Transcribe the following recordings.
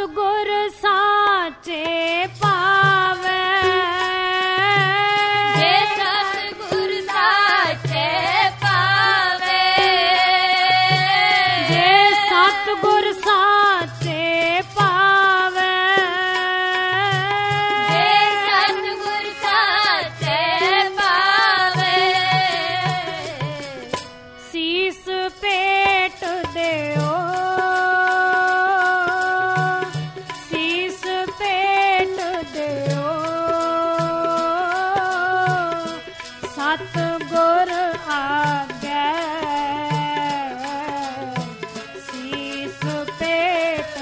सतगुर साचे पावे जे सतगुर साचे पावे जे सतगुर साचे पावे जे सतगुर साचे पावे सीस पेट देओ सतगुर आगे सीस पेट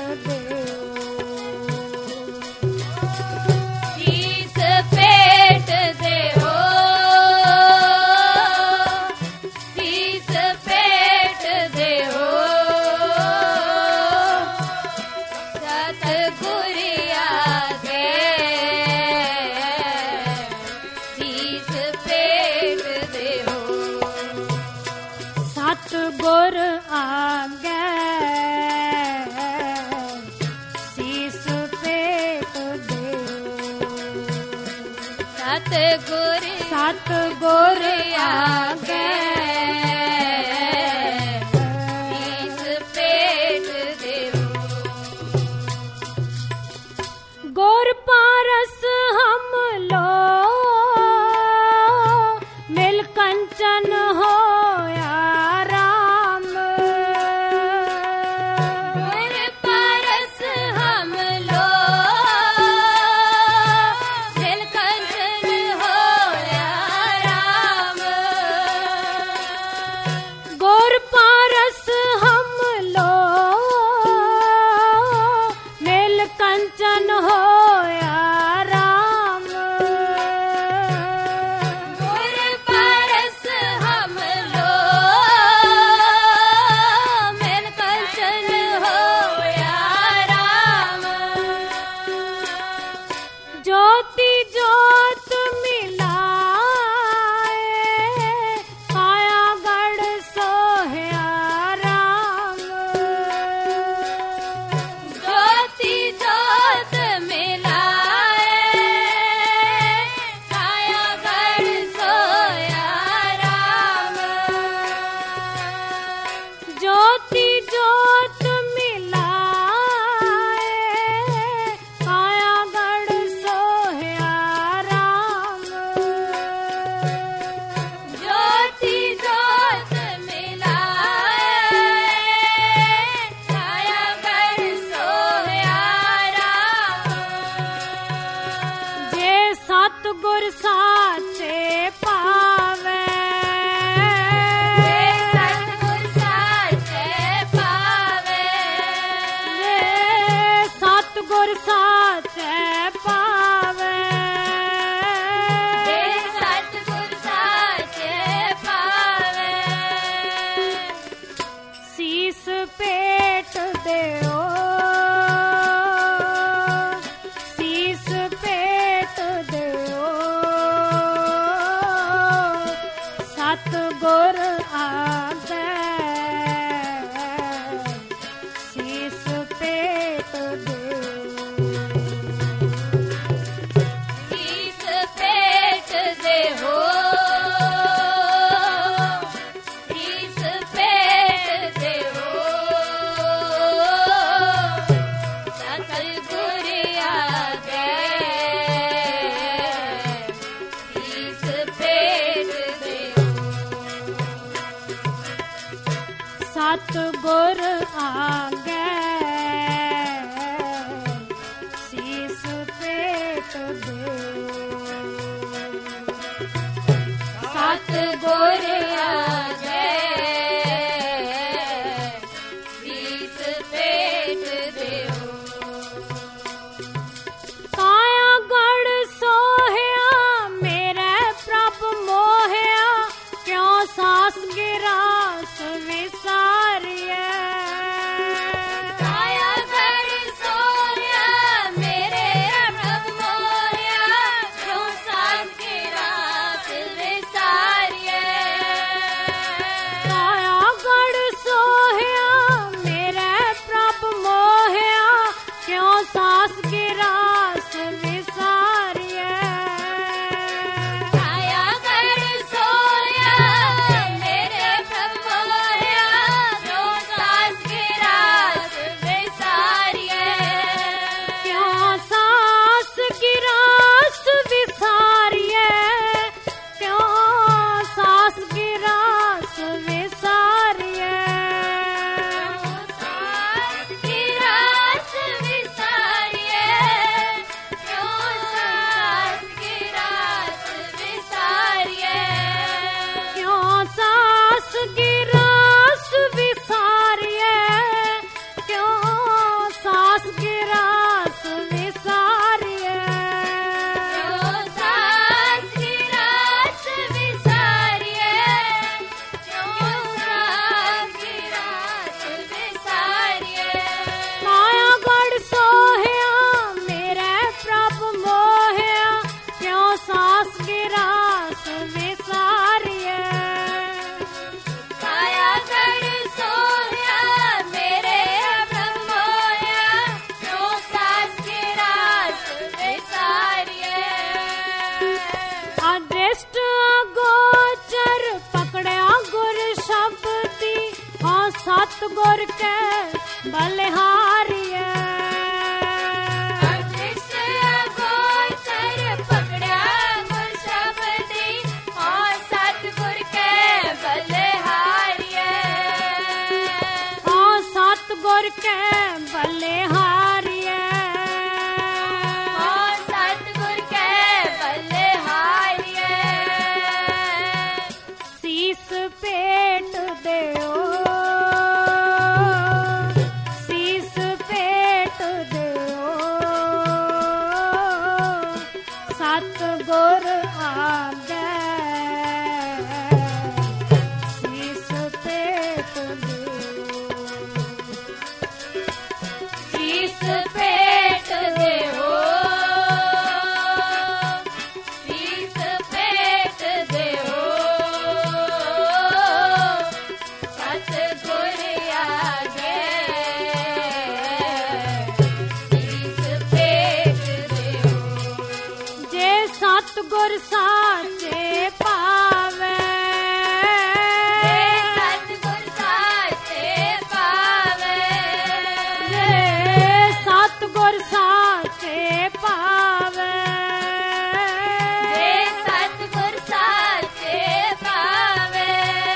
देओ सीस पेट देओ सीस पेट देओ सतगुर आगे सीस पेट देओ सतगुर आगे सीस पेट देओ सतगुर सतगुर आगे सीस पेट देओ गुर पारस हम लो मिल कंचन होया राम गुर पारस हम लो दिल कंचन होया राम गुर पारस हम लो मिल कंचन होया राम गुर पारस हम लो मिल कंचन होया राम ज्योति ज्योत मिलाए काया गढ़ सोहया राम ज्योति ज्योत मिलाए काया गढ़ सोया राम ज्योति ज्योत मिलाए काया गढ़ सोहया राम ज्योति ज्योत मिलाए काया गढ़ सोया राम जे सतगुर साचे पावे जे सतगुर साचे पावे जे सतगुर साचे पावे जे सतगुर साचे पावे सीस पेट देओ सीस पेट देओ सतगुर आगे सीस पेट देओ सीस पेट देहो सीस पेट देहो सतगुर आगे सीस पेट देहो सतगुर आगे सीस पेट देओ सतगुर आगे सीस पेट देहो काया गढ़ सोहया मेरे प्रभ मोहया क्यों सास गिरास विसारिया काया गढ़ सोया मेरे प्रभ मोया क्यों सास की रात विसारिये गुर के बलिहारिए गुर के बलिहारिए सतगुर के बलिहारिए शीस पेट देओ शीस पेट देओ सतगुर आगे शीस पेट देओ शीस पेट देओ शीस पेट देओ सतगुर आगे शीस पेट देओ जे सतगुर साचे पावे सतगुर साचे पावे सतगुर साचे पावे सतगुर साचे पावे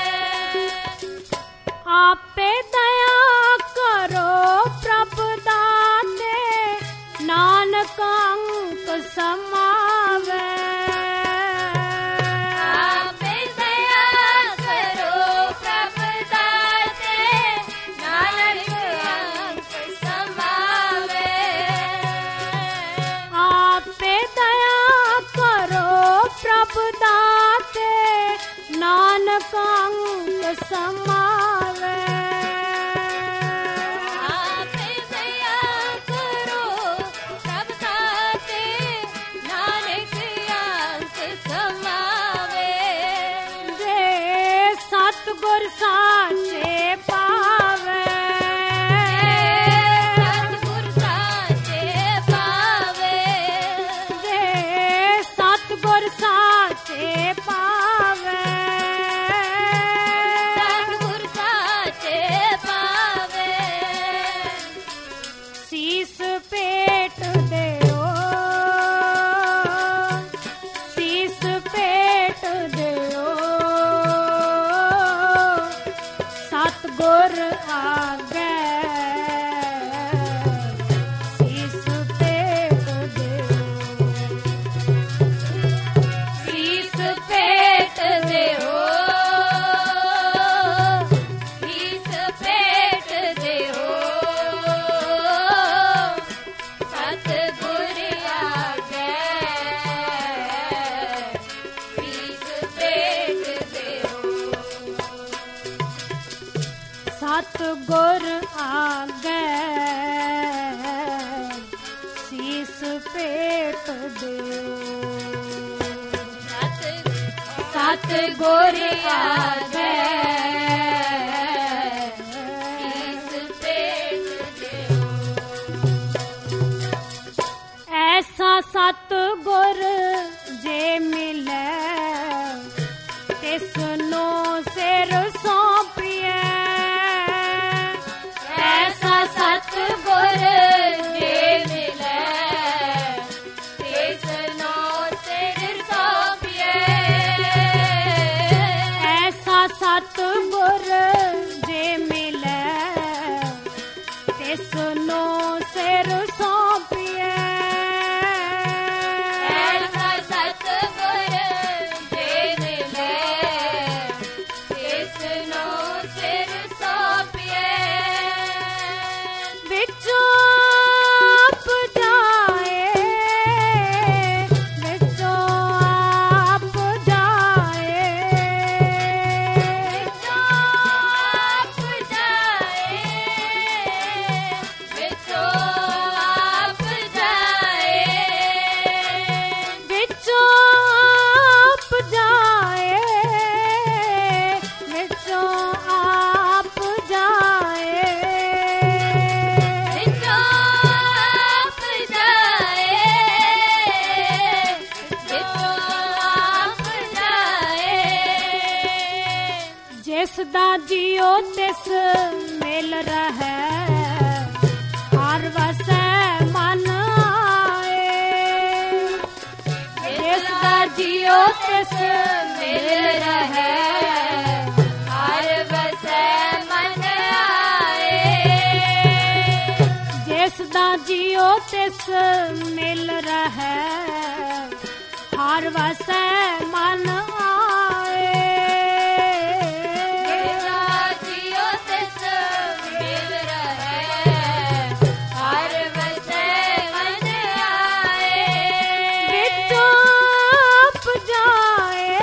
आपे दया करो प्रभु दाते नानक अंक समावे आपे दया करो प्रभु दाते नानक अंक समावे आपे दया करो प्रभु दाते नानक अंक समावे आपे दया करो प्रभु दाते नानक अंक समावे जे सतगुर साचे पावे सतगुर साचे पावे जे सतगुर साचे पावे सतगुर साचे पावे शीस पेट देओ शीस पेट देओ सतगुर आगे शीस पेट देओ शीस पेट देओ शीस पेट देओ सतगुर आगे शीस पेट देओ सतगुर आगे शीस पेट देओ सतगुर आगे शीस पेट देओ ऐसा सतगुर जे मिले तिसनो सिर सौंपिए ऐसा सतगुर जे मिले तिसनो सिर सौंपिए ऐसा सतगुर जे मिले तिसनो सिर सौंपिए ऐसा सतगुर जे मिले तिसनो सिर सौंपिए विचों आप जाए विचों आप जाए आप जाए विचों आप जाए विचों आप जाए विचों आप जाए विचों आप जाए विचों आप जाए जिस दा जियो तिस ਮਿਲ ਰਹੈ ਹਰ ਵਸੈ ਮਨ ਆਏ ਜਿਸ ਦਾ ਜੀਉ ਤਿਸ ਮਿਲ ਰਹੈ ਹਰ ਵਸੈ ਮਨ ਆਏ ਜਿਸ ਦਾ ਜੀਉ ਤਿਸ ਮਿਲ ਰਹੈ ਹਰ ਵਸੈ ਮਨ ਆਏ ਜਿਸਦਾ ਜੀਉ ਤਿਸ ਮਿਲ ਰਹੈ ਹਰ ਵਸੈ ਮਨ ਆਏ ਵਿੱਚੋਂ ਆਪ ਜਾਏ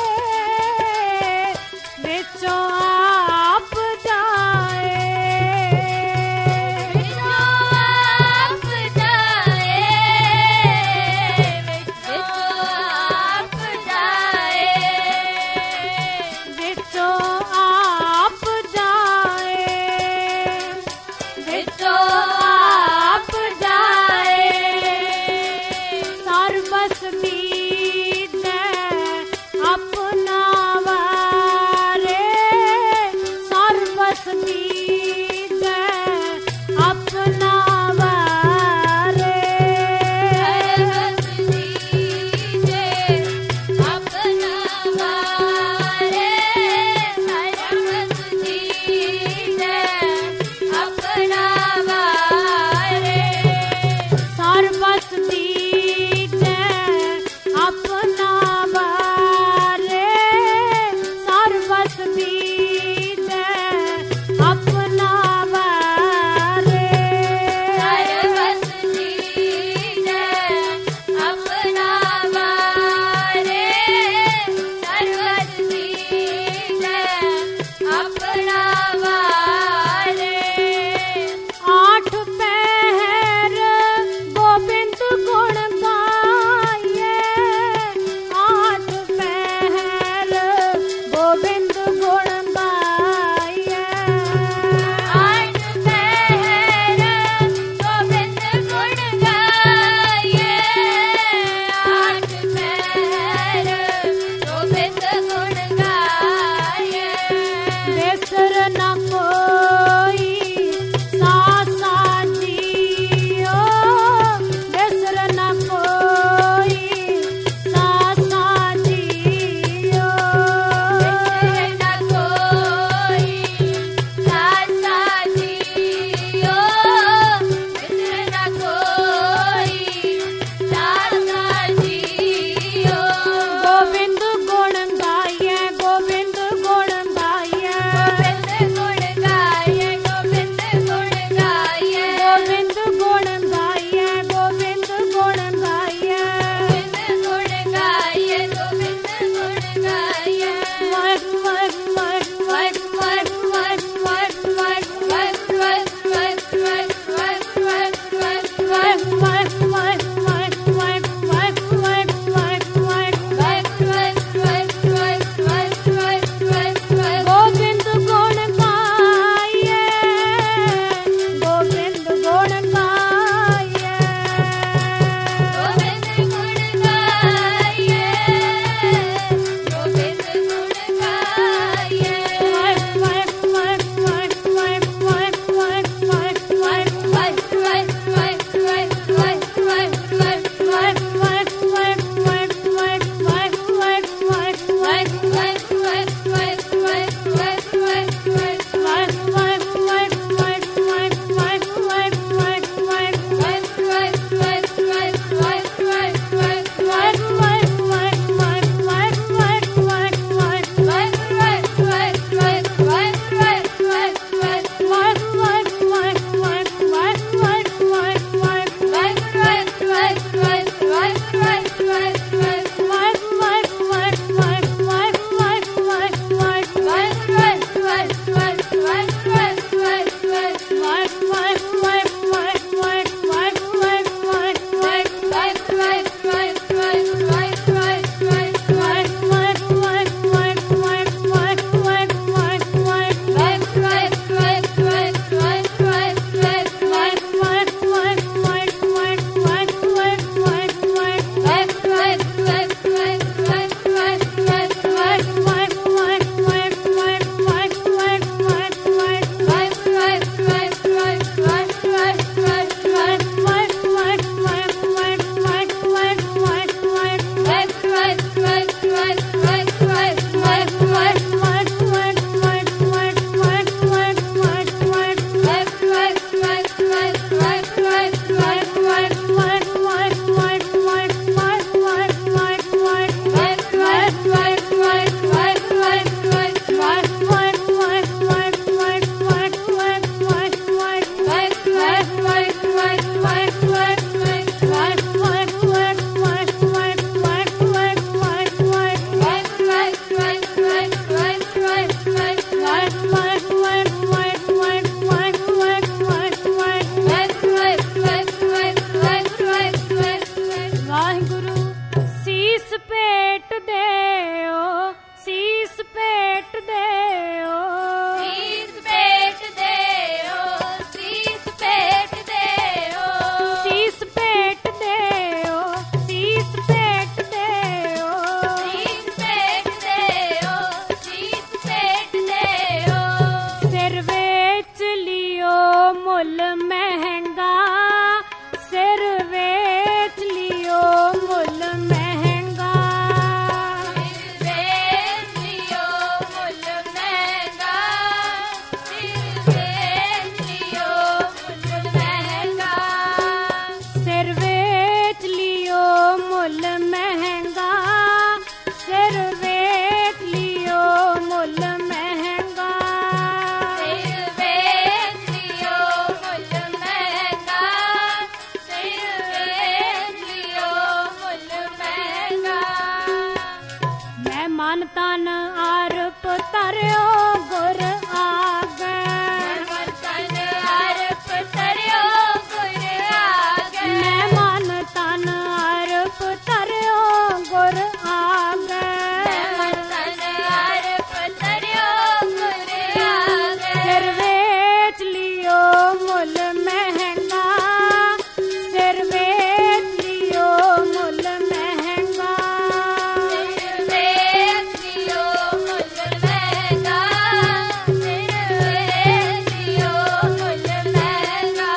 ਵਿੱਚੋਂ ਆਪ ਜਾਏ ਵਿੱਚੋਂ ਆਪ ਜਾਏ ਵਿੱਚੋਂ ਆਪ ਜਾਏ ਮਨ ਤਨ ਅਰਪ ਤਰਿਓ ਗੁਰ ਆਗੇ ਮਨ ਤਨ ਅਰਪ ਤਰਿਓ ਗੁਰ ਆਗੇ ਮੈਂ ਮਨ ਤਨ ਅਰਪ ਤਰਿਓ ਗੁਰ ਆਗੇ ਮਨ ਤਨ ਅਰਪ ਤਰਿਓ ਗੁਰ ਆਗੇ ਸਿਰ ਵੇਚ ਲਿਓ ਮੁੱਲ ਮਹਿੰਗਾ ਸਿਰ ਵੇਚ ਲਿਓ ਮੁੱਲ ਮਹਿੰਗਾ ਸਿਰ ਵੇਚ ਲਿਓ ਮੁੱਲ ਮਹਿੰਗਾ ਸਿਰ ਵੇਚ ਲਿਓ ਮੁੱਲ ਮਹਿੰਗਾ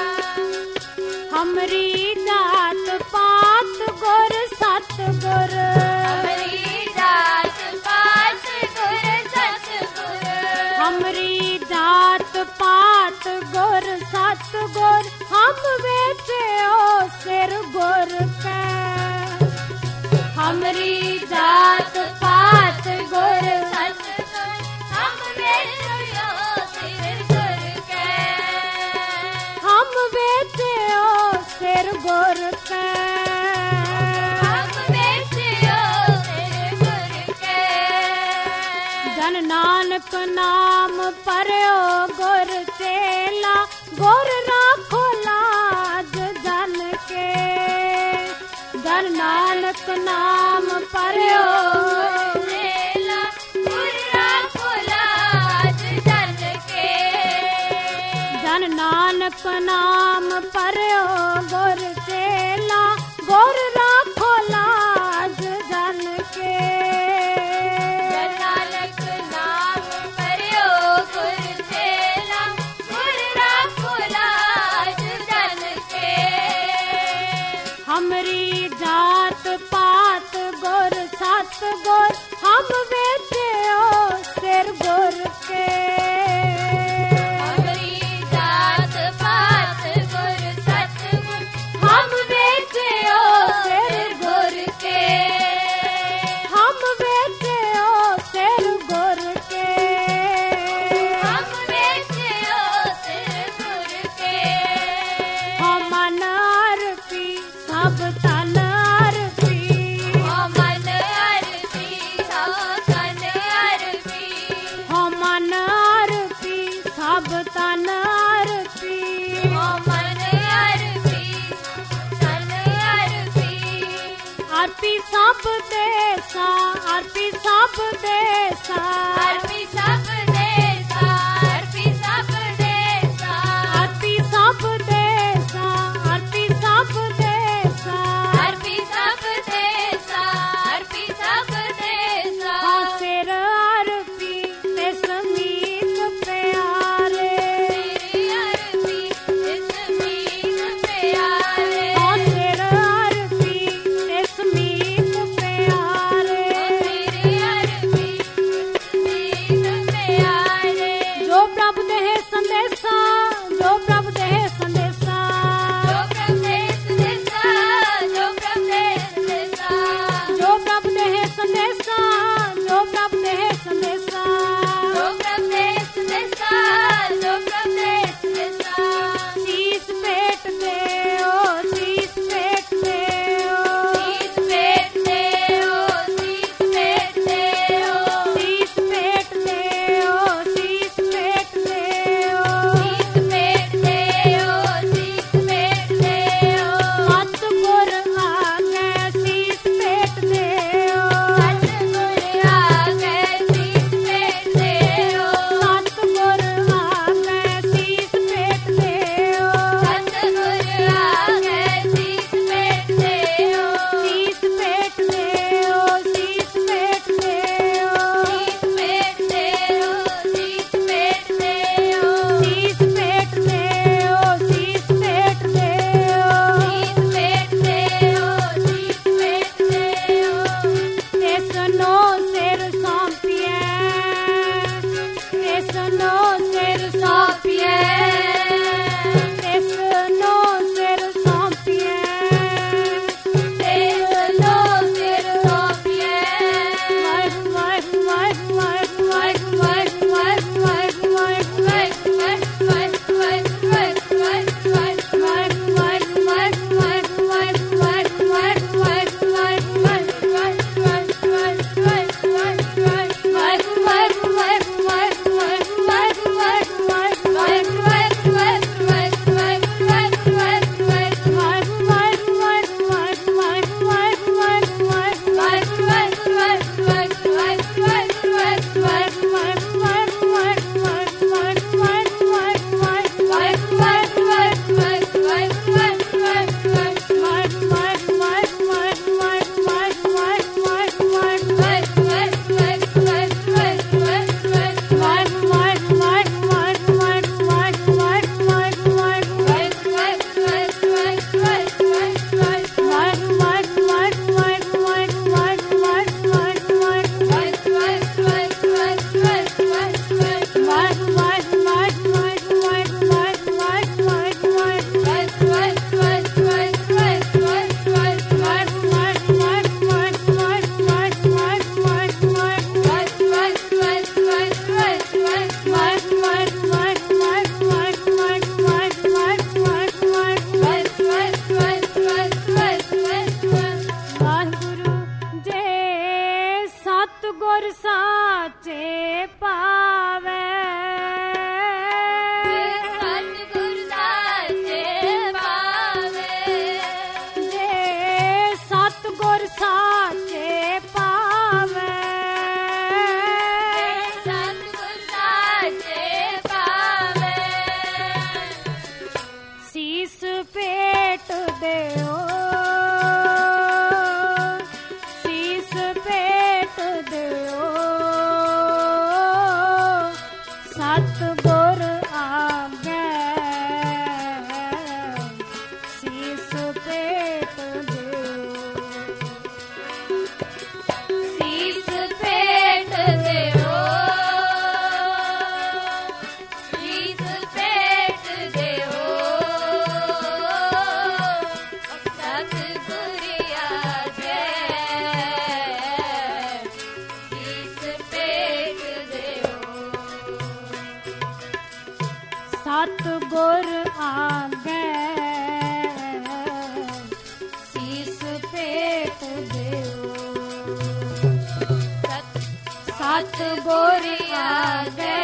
ਹਮਰੀ ਜਾਤ ਪਾਤ ਗੁਰ ਸਤਿਗੁਰ ਹਮਰੀ ਜਾਤ ਪਾਤ ਗੁਰ ਸਤਿਗੁਰ ਹਮਰੀ ਜਾਤ ਪਾਤ ਗੁਰ ਸਤਿਗੁਰ ਹਮ ਵੇਚਿਓ ਸਿਰ ਗੁਰ ਕੈ ਹਮਰੀ ਜਾਤ ਪਾਤ ਗੁਰ ਸਤਿਗੁਰ ਹਮ ਵੇਚਿਓ ਸਿਰ ਗੁਰ ਕੈ ਹਮ ਵੇਚਿਓ ਸਿਰ ਗੁਰ ਕੈ ਹਮ ਵੇਚਿਓ ਸਿਰ ਗੁਰ ਕੈ ਜਨ ਨਾਨਕ ਨਾਮ ਪਰਿਓ ਗੁਰ ਚੇਲਾ ਗੁਰ ਰਾਖੋ ਲਾਜ ਜਨ ਕੇ ਜਨ ਨਾਨਕ ਨਾਮ ਪਰਿਓ ਵੇਲਾ ਗੁਰ ਰਾਖੋ ਲਾਜ ਜਨ ਕੇ ਜਨ ਨਾਨਕ ਨਾਮ ਪਰਿਓ ਗੁਰ ਚੇਲਾ ਗੁਰ ਰਾਖੋ ਲਾਜ ਜਨ ਕੇ ਜਨ ਨਾਨਕ ਨਾਮ ਪਰਿਓ ਗੁਰ ਚੇਲਾ ਗੁਰ ਰਾਖੋ ਲਾਜ ਜਨ ਕੇ ਹਮਰੀ ਜਾਤ ਪਾਤ ਗੁਰ ਸਤਿਗੁਰ ਹਮ ਵੇਚਿਓ ਸਿਰ ਗੁਰ ਕੇ ਹਮਰੀ ਜਾਤ ਪਾਤ ਗੁਰ ਸਤਿਗੁਰ ਹਮ ਵੇਚਿਓ ਸਿਰ ਗੁਰ ਕੇ ਹਮ ਵੇਚਿਓ ਸਿਰ ਗੁਰ ਕੇ ਹਮ ਵੇਚਿਓ ਸਿਰ ਗੁਰ ਕੇ ਹਉ ਮਨ ਅਰਪੀ ਸਭ ਤਨ ਅਰਪੀ ਓ ਮਨ ਅਰਪੀ ਸਭ ਤਨ ਅਰਪੀ ਹਉ ਮਨ ਅਰਪੀ ਸਭ ਤਨ ਅਰਪੀ ਓ ਮਨ ਅਰਪੀ ਤਨ ਅਰਪੀ ਅਰਪੀ ਸਭ ਦੇਸਾ ਅਰਪੀ ਸਭ ਦੇਸਾ ਅਰਪੀ ਸਭ ਦੇਸਾ ਅਰਪੀ ਸਭ ਦੇਸਾ ਅਰਪੀ ਸਭ ਦੇਸਾ ਅਰਪੀ ਸਭ ਦੇਸਾ ਅਰਪੀ ਸਭ ਦੇਸਾ ਅਰਪੀ ਸਭ ਦੇਸਾ ਹਾਂ ਸਿਰ ਅਰਪੀ ਤੇ ਸਮੀਤ ਪਿਆਰੇ ਤੇਰੀ ਅਰਪੀ ਇਸ ਮੀਤ ਪਿਆਰੇ ਹਾਂ ਸਿਰ ਅਰਪੀ ਤੇ ਸਮੀਤ ਪਿਆਰੇ ਤੇਰੀ ਅਰਪੀ ਮੀਤ ਪਿਆਰੇ ਜੋ ਪ੍ਰਭ ਦੇ ਸੰਦੇਸਾ ਜੋ ਪ੍ਰਭ ਦੇ ਸੰਦੇਸਾ ਜੋ ਪ੍ਰਭੇਸ ਦੇਸਾ ਜੋ ਪ੍ਰਭੇਸ ਦੇਸਾ ਜੋ ਪ੍ਰਭ ਦੇ ਸੰਦੇਸਾ ਜੋ ਪ੍ਰਭ ਦੇ ਸੰਦੇਸਾ ਜੋ ਪ੍ਰਭੇਸ ਦੇਸਾ ਜੋ ਪ੍ਰਭੇਸ ਦੇਸਾ ਸੀਸ ਭੇਟ ਦਿਓ ਸੀਸ ਭੇਟ ਦਿਓ ਸੀਸ ਭੇਟ ਦਿਓ ਸੀਸ ਭੇਟ ਦਿਓ ਸੀਸ ਭੇਟ ਦਿਓ ਸੀਸ ਭੇਟ ਦਿਓ ਸੀਸ ਭੇਟ ਦਿਓ ਸੀਸ ਭੇਟ ਦਿਓ ਸਤਿਗੁਰ ਆਗੇ ਸੀਸ ਭੇਟ ਦਿਓ ਸਤਿਗੁਰ ਆਗੇ ਸੀਸ ਭੇਟ ਦਿਓ ਸਤਿਗੁਰ ਆਗੇ ਸੀਸ ਭੇਟ ਦਿਓ ਸਤਿਗੁਰ ਆਗੇ ਸੀਸ ਭੇਟ ਦਿਓ ਸੀਸ ਭੇਟ ਦਿਓ ਸੀਸ ਭੇਟ ਦਿਓ ਸੀਸ ਭੇਟ ਦਿਓ ਸੀਸ ਭੇਟ ਦਿਓ ਸੀਸ ਭੇਟ ਦਿਓ ਸੀਸ ਭੇਟ ਦਿਓ ਸੀਸ ਭੇਟ ਦਿਓ ਸੀਸ ਭੇਟ ਦਿਓ ਤਿਸ ਨੋ ਸਿਰ ਸੌਂਪੀਐ ਤਿਸ ਨੋ ਸਿਰ ਸੌਂਪੀਐ ਤਿਸ ਨੋ ਸਿਰ ਸੌਂਪੀਐ ਤਿਸ ਨੋ ਸਿਰ ਸੌਂਪੀਐ ਵਾਹਿਗੁਰੂ ਵਾਹਿਗੁਰੂ ਵਾਹਿਗੁਰੂ ਵਾਹਿਗੁਰੂ ਵਾਹਿਗੁਰੂ ਵਾਹਿਗੁਰੂ ਵਾਹਿਗੁਰੂ ਗੁਰ ਸਾਚੇ ਪਾਵੇ ਸਤਿਗੁਰ ਸਾਚੇ ਪਾਵੇ ਜੇ ਸਤਿਗੁਰ ਸਾਚੇ ਪਾਵੇ ਸਤਿਗੁਰ ਸਾਚੇ ਪਾਵੇ ਸੀਸ ਭੇਟ ਦਿਓ ਸੀਸ ਭੇਟ ਦਿਓ ਸਤਿਗੁਰ ਆਗੇ ਸੀਸ ਭੇਟ ਦਿਓ ਸੀਸ ਭੇਟ ਦਿਓ ਸੀਸ ਭੇਟ ਦਿਓ ਸਤਿਗੁਰ ਆਗੇ ਸੀਸ ਭੇਟ ਦਿਓ ਸਤਿਗੁਰ ਆਗੇ ਸੀਸ ਭੇਟ ਦਿਓ ਸਤਿਗੁਰ ਆਗੇ